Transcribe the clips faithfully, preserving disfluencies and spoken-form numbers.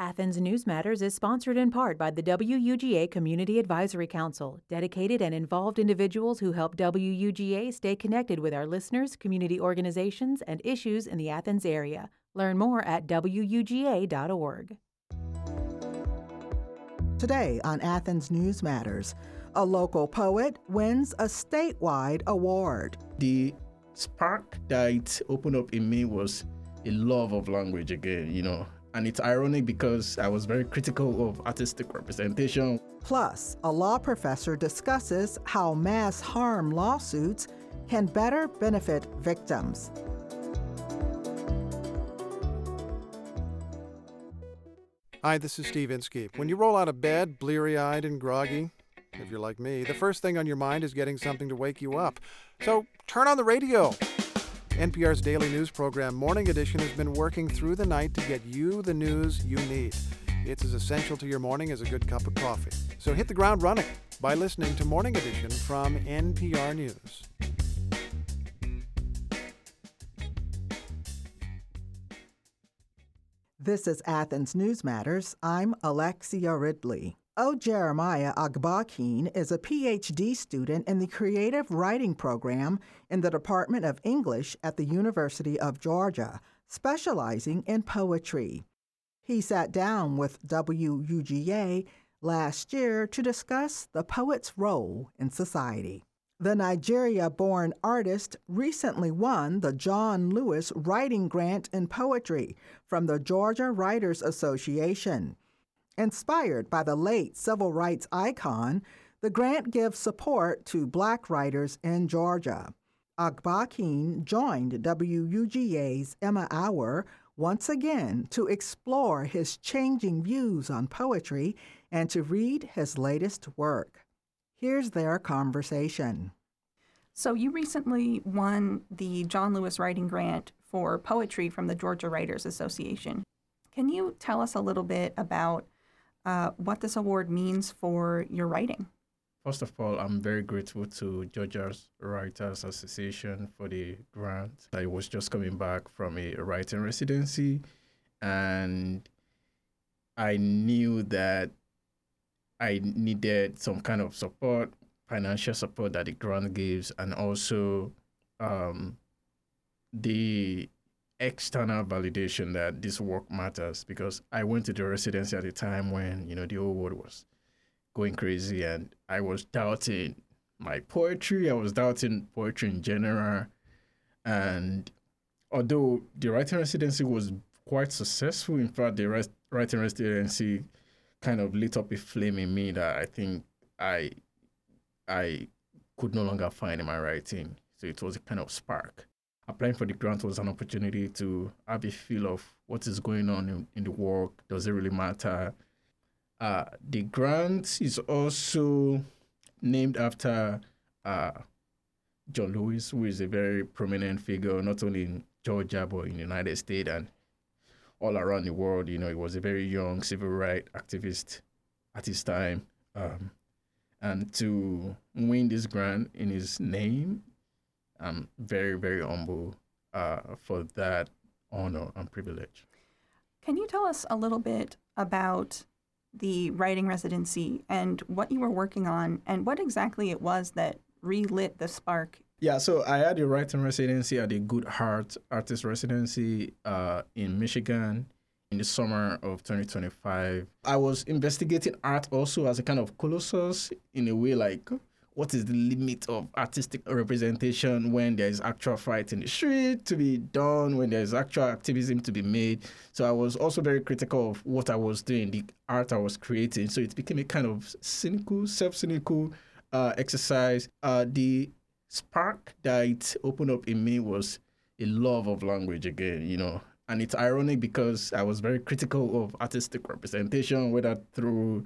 Athens News Matters is sponsored in part by the W U G A Community Advisory Council, dedicated and involved individuals who help W U G A stay connected with our listeners, community organizations, and issues in the Athens area. Learn more at W U G A dot org. Today on Athens News Matters, a local poet wins a statewide award. The spark that opened up in me was a love of language again, you know. And it's ironic because I was very critical of artistic representation. Plus, a law professor discusses how mass harm lawsuits can better benefit victims. Hi, this is Steve Inskeep. When you roll out of bed, bleary-eyed and groggy, if you're like me, the first thing on your mind is getting something to wake you up. So turn on the radio. N P R's daily news program, Morning Edition, has been working through the night to get you the news you need. It's as essential to your morning as a good cup of coffee. So hit the ground running by listening to Morning Edition from N P R News. This is Athens News Matters. I'm Alexia Ridley. O. Jeremiah Agbakin is a P H D student in the Creative Writing Program in the Department of English at the University of Georgia, specializing in poetry. He sat down with W U G A last year to discuss the poet's role in society. The Nigeria-born artist recently won the John Lewis Writing Grant in Poetry from the Georgia Writers Association. Inspired by the late civil rights icon, the grant gives support to Black writers in Georgia. Agbakin joined W U G A's Emma Hour once again to explore his changing views on poetry and to read his latest work. Here's their conversation. So you recently won the John Lewis Writing Grant for poetry from the Georgia Writers Association. Can you tell us a little bit about Uh, what this award means for your writing? First of all, I'm very grateful to Georgia's Writers Association for the grant. I was just coming back from a writing residency, and I knew that I needed some kind of support, financial support that the grant gives, and also um, the external validation that this work matters, because I went to the residency at a time when, you know, the whole world was going crazy, and I was doubting my poetry. I was doubting poetry in general. And although the writing residency was quite successful, in fact, the res- writing residency kind of lit up a flame in me that I think I I could no longer find in my writing. So it was a kind of spark. Applying for the grant was an opportunity to have a feel of what is going on in, in the work. Does it really matter? Uh, the grant is also named after uh, John Lewis, who is a very prominent figure, not only in Georgia, but in the United States and all around the world. You know, he was a very young civil rights activist at his time. Um, and to win this grant in his name, I'm very, very humble uh, for that honor and privilege. Can you tell us a little bit about the writing residency and what you were working on and what exactly it was that relit the spark? Yeah, so I had a writing residency at the Good Heart Artist Residency uh, in Michigan in the summer of twenty twenty-five. I was investigating art also as a kind of colossus in a way, like, what is the limit of artistic representation when there is actual fight in the street to be done, when there is actual activism to be made? So I was also very critical of what I was doing, the art I was creating. So it became a kind of cynical, self-cynical uh, exercise. Uh, the spark that opened up in me was a love of language again, you know. And it's ironic because I was very critical of artistic representation, whether through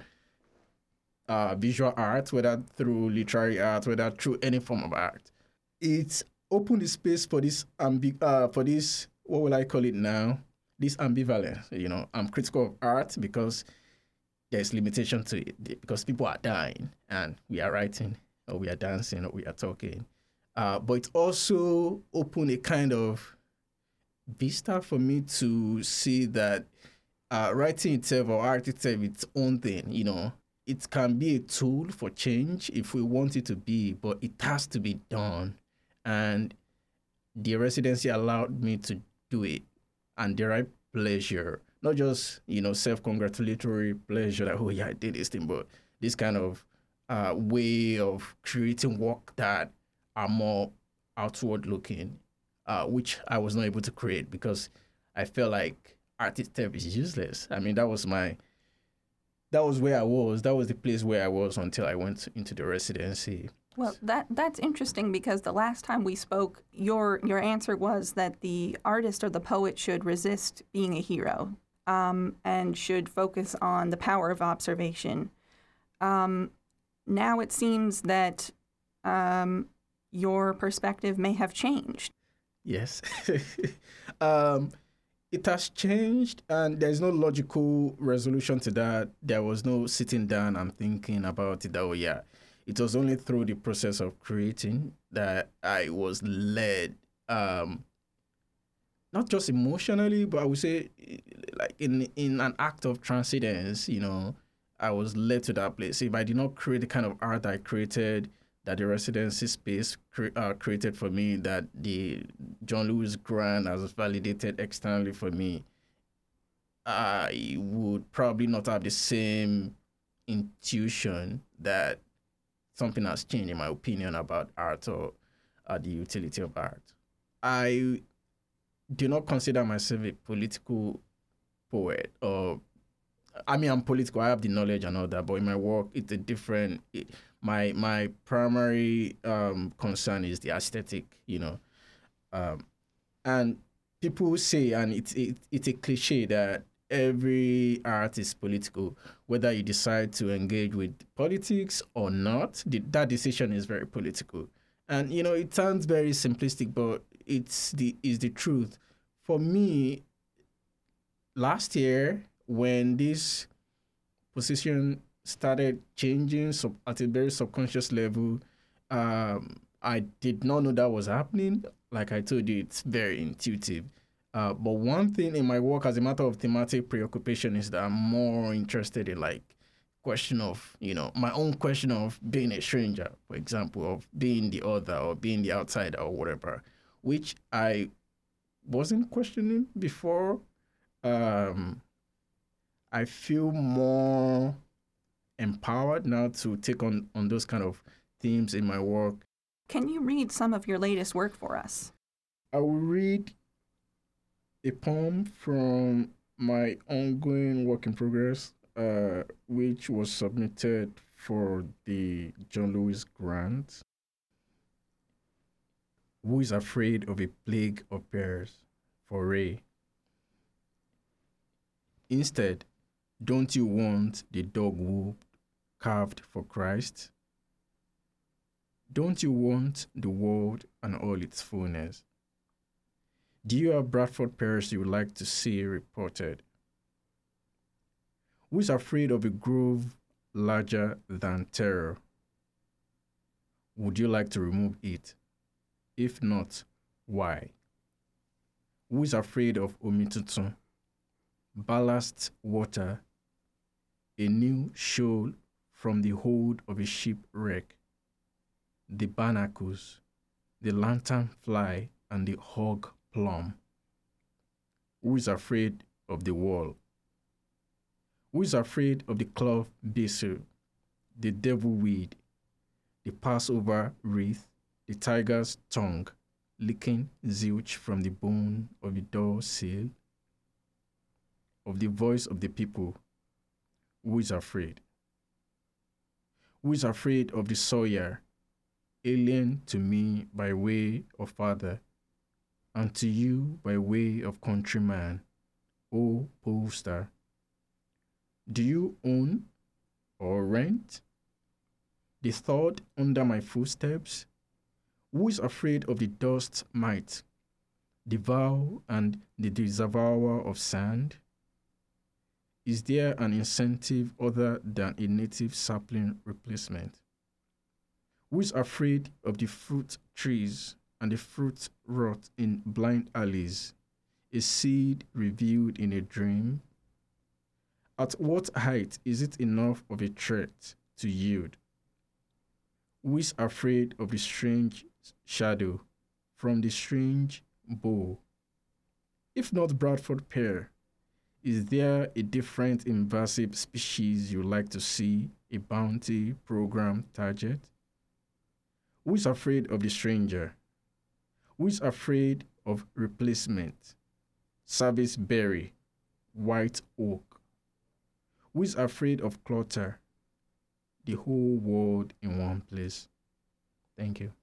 Uh, visual art, whether through literary art, whether through any form of art. It's opened the space for this, ambi- uh, for this, what will I call it now? This ambivalence. You know, I'm critical of art because there's limitation to it, because people are dying and we are writing, or we are dancing, or we are talking. Uh, but it also opened a kind of vista for me to see that uh, writing itself or art itself its own thing, you know. It can be a tool for change if we want it to be, but it has to be done. And the residency allowed me to do it and derive pleasure, not just, you know, self-congratulatory pleasure that, oh yeah, I did this thing, but this kind of uh, way of creating work that are more outward looking, uh, which I was not able to create because I felt like art itself is useless. I mean, that was my, that was where I was. That was the place where I was until I went into the residency. Well, that that's interesting because the last time we spoke, your your answer was that the artist or the poet should resist being a hero um, and should focus on the power of observation. Um, now it seems that um, your perspective may have changed. Yes. um, it has changed, and there's no logical resolution to that. There was no sitting down and thinking about it. Oh, yeah. It was only through the process of creating that I was led, um, not just emotionally, but I would say like in in an act of transcendence, you know, I was led to that place. If I did not create the kind of art I created, that the residency space cre- uh, created for me, that the John Lewis grant has validated externally for me, I would probably not have the same intuition that something has changed in my opinion about art or uh, the utility of art. I do not consider myself a political poet, or I mean, I'm political. I have the knowledge and all that, but in my work, it's a different. It, my my primary um, concern is the aesthetic, you know, um, and people say, and it's it, it's a cliche that every art is political, whether you decide to engage with politics or not. The, that decision is very political, and you know, it sounds very simplistic, but it's the is the truth. For me, last year, when this position started changing sub, at a very subconscious level, um, I did not know that was happening. Like I told you, it's very intuitive. Uh, but one thing in my work as a matter of thematic preoccupation is that I'm more interested in like question of, you know, my own question of being a stranger, for example, of being the other or being the outsider or whatever, which I wasn't questioning before. Um, I feel more empowered now to take on, on those kind of themes in my work. Can you read some of your latest work for us? I will read a poem from my ongoing work in progress, uh, which was submitted for the John Lewis grant. Who is afraid of a plague of bears? For Ray. Instead, don't you want the dog whoop carved for Christ? Don't you want the world and all its fullness? Do you have Bradford pears you would like to see reported? Who is afraid of a grove larger than terror? Would you like to remove it? If not, why? Who is afraid of Omitutun? Ballast water, a new shoal from the hold of a shipwreck, the barnacles, the lantern fly, and the hog plum. Who is afraid of the wall? Who is afraid of the clove basil, the devil weed, the Passover wreath, the tiger's tongue, licking zilch from the bone of the door sill? Of the voice of the people, who is afraid? Who is afraid of the sawyer, alien to me by way of father, and to you by way of countryman, O pollster? Do you own or rent the thought under my footsteps? Who is afraid of the dust might, the vow and the disavower of sand? Is there an incentive other than a native sapling replacement? Who is afraid of the fruit trees and the fruit rot in blind alleys, a seed revealed in a dream? At what height is it enough of a threat to yield? Who is afraid of the strange shadow from the strange bow? If not Bradford pear, is there a different invasive species you like to see a bounty program target? Who is afraid of the stranger? Who is afraid of replacement? Service berry, white oak. Who is afraid of clutter? The whole world in one place. Thank you.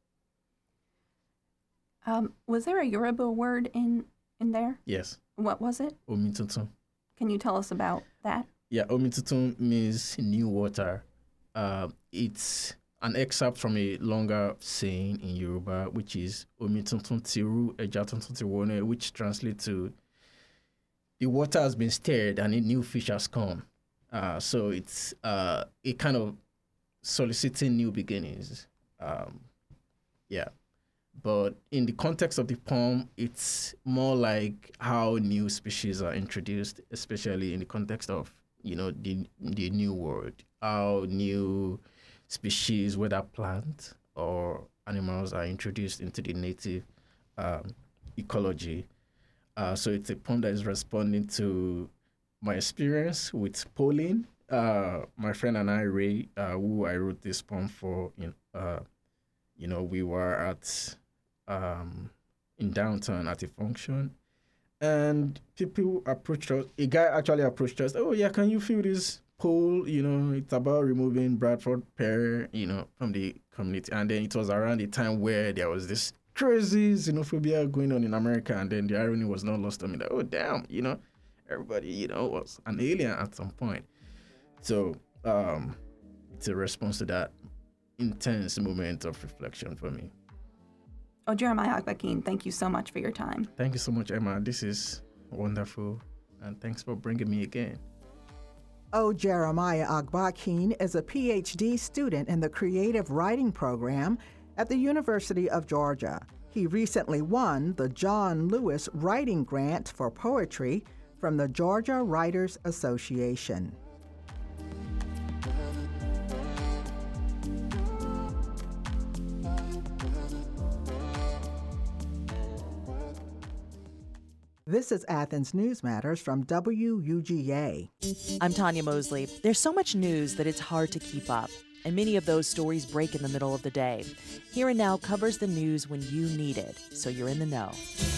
Um, was there a Yoruba word in, in there? Yes. What was it? Omi tuntun. Can you tell us about that? Yeah, Omi tuntun means new water. Uh, it's an excerpt from a longer saying in Yoruba, which is Omi tuntun tiru eja tuntun tiwone, which translates to the water has been stirred and a new fish has come. Uh, so it's uh, a kind of soliciting new beginnings. Um, yeah. But in the context of the poem, it's more like how new species are introduced, especially in the context of, you know, the the new world, how new species, whether plant or animals, are introduced into the native um, ecology. Uh, so it's a poem that is responding to my experience with polling. Uh, my friend and I, Ray, uh, who I wrote this poem for, you know, uh, you know, we were at um, in downtown at a function, and people approached us. A guy actually approached us. Oh yeah, can you fill this poll? You know, it's about removing Bradford pear, you know, from the community. And then it was around the time where there was this crazy xenophobia going on in America, and then the irony was not lost on me that, oh damn, you know, everybody, you know, was an alien at some point. So um, it's a response to that intense moment of reflection for me. Oh, Jeremiah Agbakin, thank you so much for your time. Thank you so much, Emma. This is wonderful, and thanks for bringing me again. O. Jeremiah Agbakin is a P H D student in the creative writing program at the University of Georgia. He recently won the John Lewis Writing Grant for Poetry from the Georgia Writers Association. This is Athens News Matters from W U G A. I'm Tanya Mosley. There's so much news that it's hard to keep up, and many of those stories break in the middle of the day. Here and Now covers the news when you need it, so you're in the know.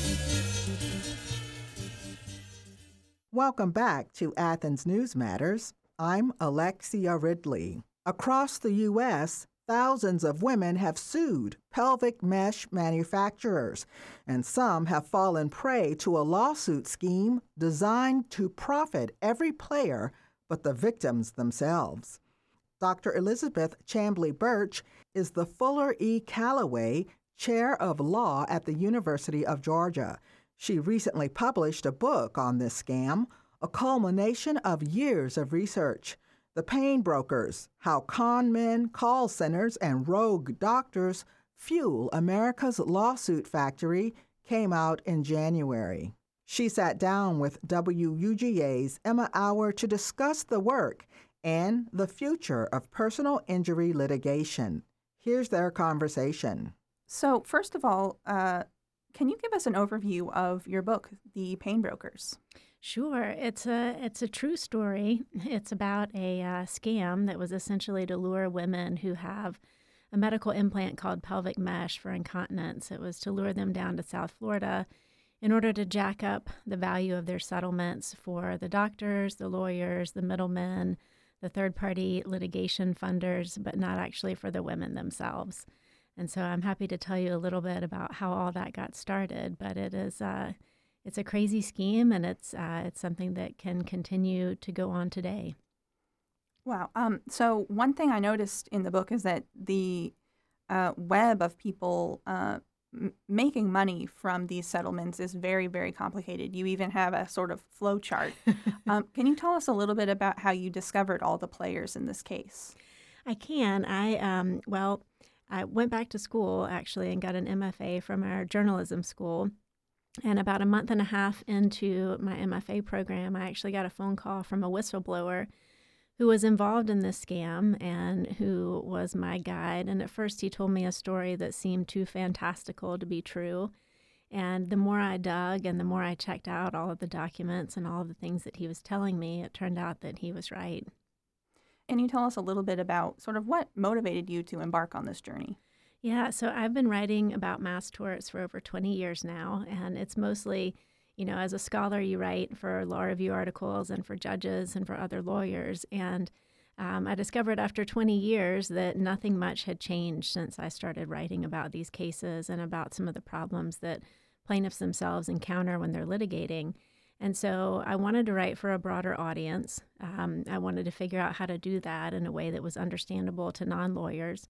Welcome back to Athens News Matters. I'm Alexia Ridley. Across the U S, thousands of women have sued pelvic mesh manufacturers, and some have fallen prey to a lawsuit scheme designed to profit every player but the victims themselves. Doctor Elizabeth Chamblee Birch is the Fuller E. Callaway Chair of Law at the University of Georgia. She recently published a book on this scam, a culmination of years of research. The Pain Brokers, How Con Men, Call Centers, and Rogue Doctors Fuel America's Lawsuit Factory, came out in January. She sat down with W U G A's Emma Auer to discuss the work and the future of personal injury litigation. Here's their conversation. So, first of all, uh, can you give us an overview of your book, The Pain Brokers? Sure. It's a it's a true story. It's about a uh, scam that was essentially to lure women who have a medical implant called pelvic mesh for incontinence. It was to lure them down to South Florida in order to jack up the value of their settlements for the doctors, the lawyers, the middlemen, the third-party litigation funders, but not actually for the women themselves. And so I'm happy to tell you a little bit about how all that got started, but it is uh, it's a crazy scheme, and it's uh, it's something that can continue to go on today. Wow. Um, so one thing I noticed in the book is that the uh, web of people uh, m- making money from these settlements is very, very complicated. You even have a sort of flow chart. um, can you tell us a little bit about how you discovered all the players in this case? I can. I um, well, I went back to school actually and got an M F A from our journalism school. And about a month and a half into my M F A program, I actually got a phone call from a whistleblower who was involved in this scam and who was my guide. And at first he told me a story that seemed too fantastical to be true. And the more I dug and the more I checked out all of the documents and all of the things that he was telling me, it turned out that he was right. Can you tell us a little bit about sort of what motivated you to embark on this journey? Yeah, so I've been writing about mass torts for over twenty years now, and it's mostly, you know, as a scholar, you write for law review articles and for judges and for other lawyers. And um, I discovered after twenty years that nothing much had changed since I started writing about these cases and about some of the problems that plaintiffs themselves encounter when they're litigating. And so I wanted to write for a broader audience. Um, I wanted to figure out how to do that in a way that was understandable to non-lawyers.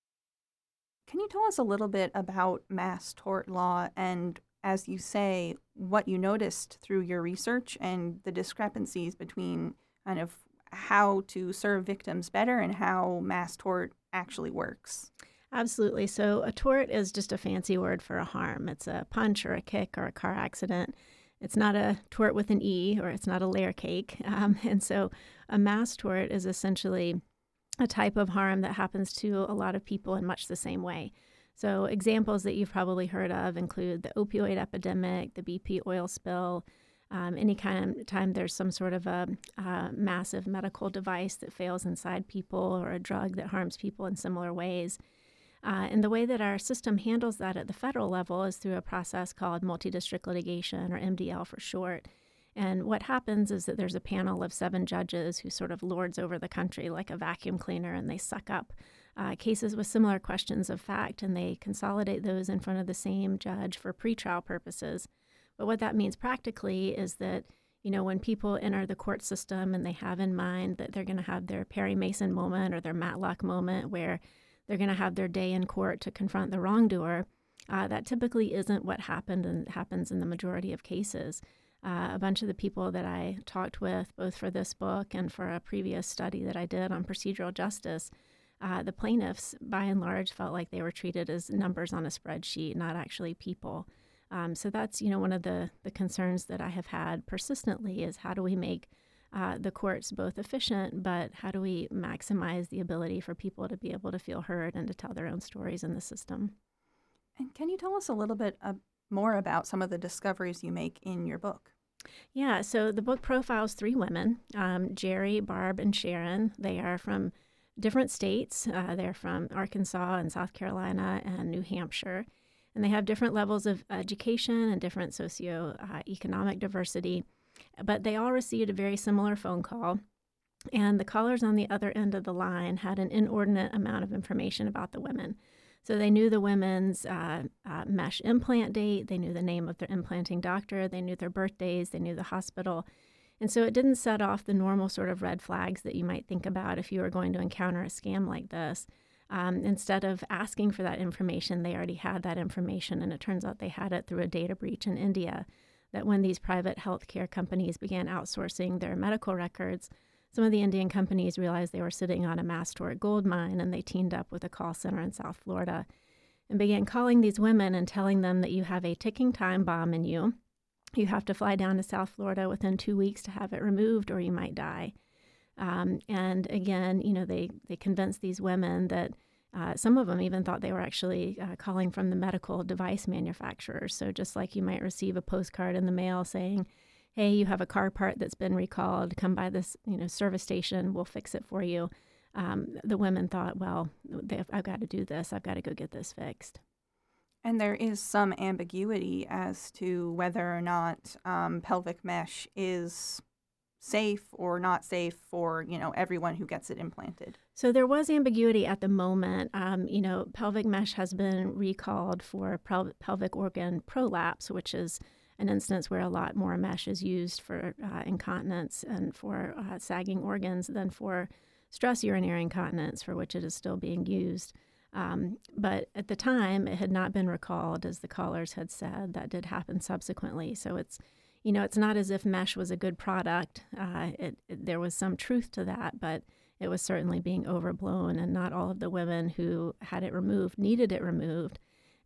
Can you tell us a little bit about mass tort law and, as you say, what you noticed through your research and the discrepancies between kind of how to serve victims better and how mass tort actually works? Absolutely. So a tort is just a fancy word for a harm. It's a punch or a kick or a car accident. It's not a tort with an E, or it's not a layer cake. Um, and so a mass tort is essentially a type of harm that happens to a lot of people in much the same way. So examples that you've probably heard of include the opioid epidemic, the B P oil spill, um, any kind of time there's some sort of a uh, massive medical device that fails inside people or a drug that harms people in similar ways. Uh, and the way that our system handles that at the federal level is through a process called multi-district litigation, or M D L for short. And what happens is that there's a panel of seven judges who sort of lords over the country like a vacuum cleaner, and they suck up uh, cases with similar questions of fact, and they consolidate those in front of the same judge for pretrial purposes. But what that means practically is that, you know, when people enter the court system and they have in mind that they're going to have their Perry Mason moment or their Matlock moment where they're going to have their day in court to confront the wrongdoer, uh, that typically isn't what happened and happens in the majority of cases. Uh, a bunch of the people that I talked with, both for this book and for a previous study that I did on procedural justice, uh, the plaintiffs, by and large, felt like they were treated as numbers on a spreadsheet, not actually people. Um, so that's, you know, one of the, the concerns that I have had persistently is how do we make uh, the courts both efficient, but how do we maximize the ability for people to be able to feel heard and to tell their own stories in the system? And can you tell us a little bit uh, more about some of the discoveries you make in your book? Yeah, so the book profiles three women, um, Jerry, Barb, and Sharon. They are from different states. Uh, they're from Arkansas and South Carolina and New Hampshire. And they have different levels of education and different socioeconomic diversity. But they all received a very similar phone call. And the callers on the other end of the line had an inordinate amount of information about the women. So they knew the women's uh, uh, mesh implant date, they knew the name of their implanting doctor, they knew their birthdays, they knew the hospital. And so it didn't set off the normal sort of red flags that you might think about if you were going to encounter a scam like this. Um, instead of asking for that information, they already had that information, and it turns out they had it through a data breach in India, that when these private healthcare companies began outsourcing their medical records, some of the Indian companies realized they were sitting on a mass tort gold mine, and they teamed up with a call center in South Florida and began calling these women and telling them that you have a ticking time bomb in you. You have to fly down to South Florida within two weeks to have it removed, or you might die. Um, and again, you know, they, they convinced these women that uh, some of them even thought they were actually uh, calling from the medical device manufacturers. So just like you might receive a postcard in the mail saying, hey, you have a car part that's been recalled, come by this, you know, service station, we'll fix it for you. Um, the women thought, well, they, I've got to do this, I've got to go get this fixed. And there is some ambiguity as to whether or not um, pelvic mesh is safe or not safe for, you know, everyone who gets it implanted. So there was ambiguity at the moment. Um, you know, pelvic mesh has been recalled for pel- pelvic organ prolapse, which is an instance where a lot more mesh is used for uh, incontinence and for uh, sagging organs than for stress urinary incontinence, for which it is still being used. Um, but at the time, it had not been recalled, as the callers had said. That did happen subsequently. So it's, you know, it's not as if mesh was a good product. Uh, it, it, there was some truth to that, but it was certainly being overblown, and not all of the women who had it removed needed it removed.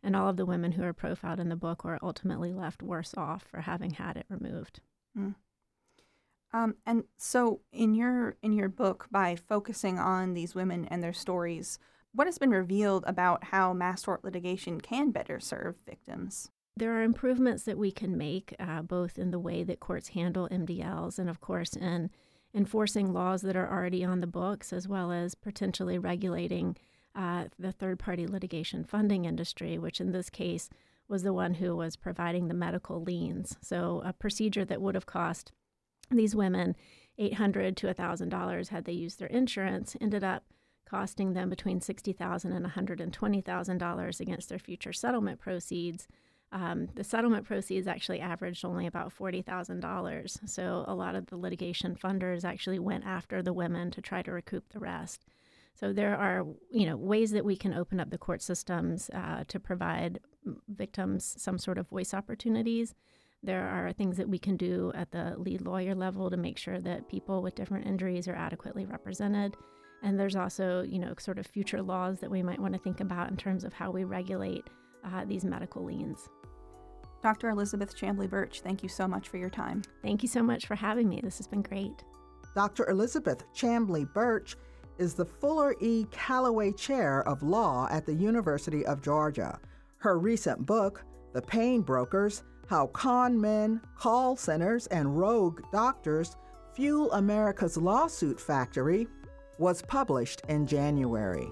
And all of the women who are profiled in the book were ultimately left worse off for having had it removed. Mm. Um, and so in your in your book, by focusing on these women and their stories, what has been revealed about how mass tort litigation can better serve victims? There are improvements that we can make, uh, both in the way that courts handle M D Ls and, of course, in enforcing laws that are already on the books, as well as potentially regulating uh, the third-party litigation funding industry, which in this case was the one who was providing the medical liens. So a procedure that would have cost these women eight hundred dollars to one thousand dollars had they used their insurance ended up costing them between sixty thousand dollars and one hundred twenty thousand dollars against their future settlement proceeds. Um, the settlement proceeds actually averaged only about forty thousand dollars. So a lot of the litigation funders actually went after the women to try to recoup the rest. So there are, you know, ways that we can open up the court systems uh, to provide victims some sort of voice opportunities. There are things that we can do at the lead lawyer level to make sure that people with different injuries are adequately represented. And there's also, you know, sort of future laws that we might want to think about in terms of how we regulate uh, these medical liens. Doctor Elizabeth Chamblee Burch, thank you so much for your time. Thank you so much for having me. This has been great. Doctor Elizabeth Chamblee Burch is the Fuller E. Callaway Chair of Law at the University of Georgia. Her recent book, The Pain Brokers: How Con Men, Call Centers, and Rogue Doctors Fuel America's Lawsuit Factory, was published in January.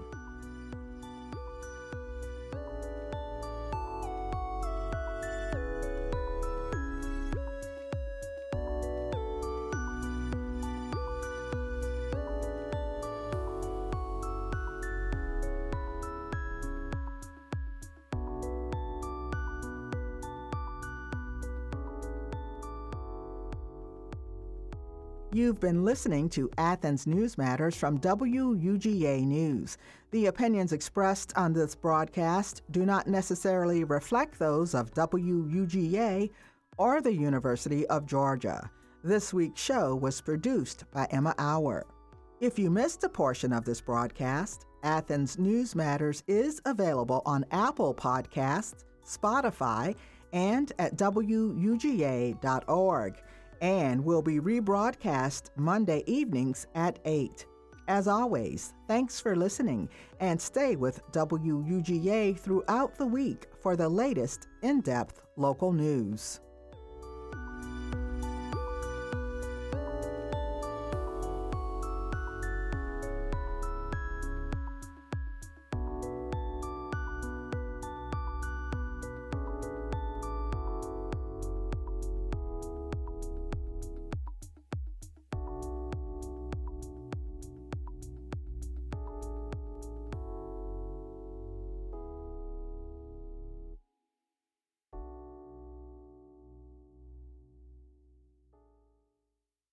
You've been listening to Athens News Matters from W U G A News. The opinions expressed on this broadcast do not necessarily reflect those of W U G A or the University of Georgia. This week's show was produced by Emma Auer. If you missed a portion of this broadcast, Athens News Matters is available on Apple Podcasts, Spotify, and at W U G A dot org. And will be rebroadcast Monday evenings at eight. As always, thanks for listening, and stay with W U G A throughout the week for the latest in-depth local news.